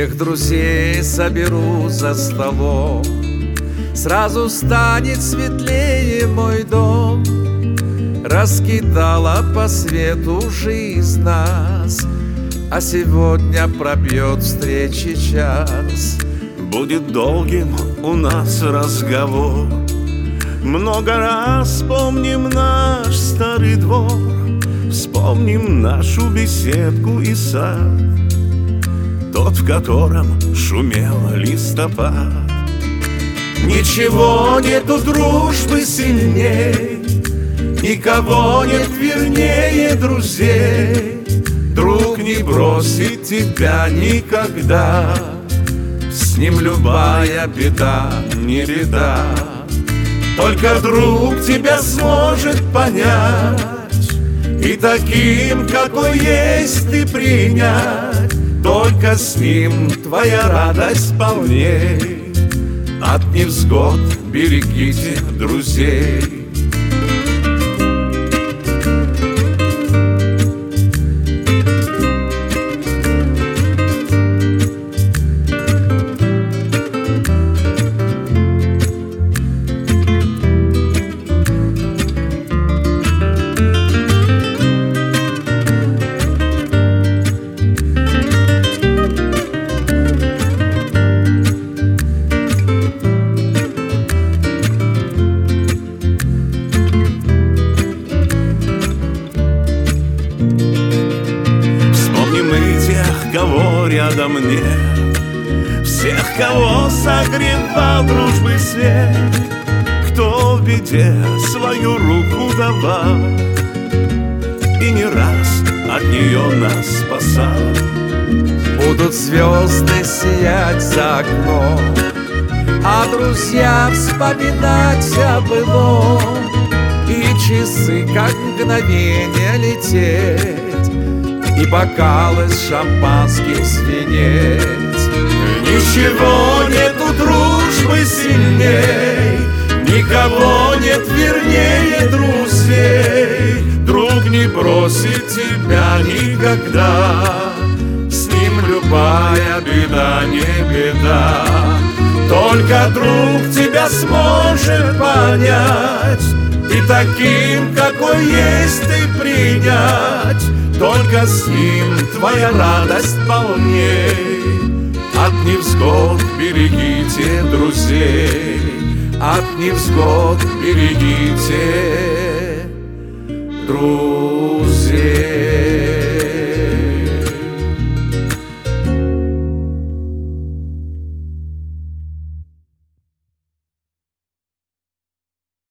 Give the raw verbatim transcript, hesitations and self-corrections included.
Всех друзей соберу за столом, сразу станет светлее мой дом. Раскидала по свету жизнь нас, а сегодня пробьет встречи час. Будет долгим у нас разговор, много раз вспомним наш старый двор, вспомним нашу беседку и сад, тот, в котором шумел листопад. Ничего нету дружбы сильней, никого нет вернее друзей. Друг не бросит тебя никогда, с ним любая беда не беда. Только друг тебя сможет понять и таким, какой есть, ты принять. Только с ним твоя радость полней. От невзгод берегите друзей. Кого рядом нет, всех, кого согревал дружбы свет, кто в беде свою руку давал и не раз от нее нас спасал. Будут звезды сиять за окном, а друзья вспоминать о былом, и часы, как мгновение, лететь, и бокалы с шампанским звенеть. Ничего нету дружбы сильней, никого нет вернее друзей. Друг не бросит тебя никогда, с ним любая беда не беда. Только друг тебя сможет понять и таким, какой есть, ты принять. Только с ним твоя радость полней. От невзгод берегите друзей, от невзгод берегите друзей.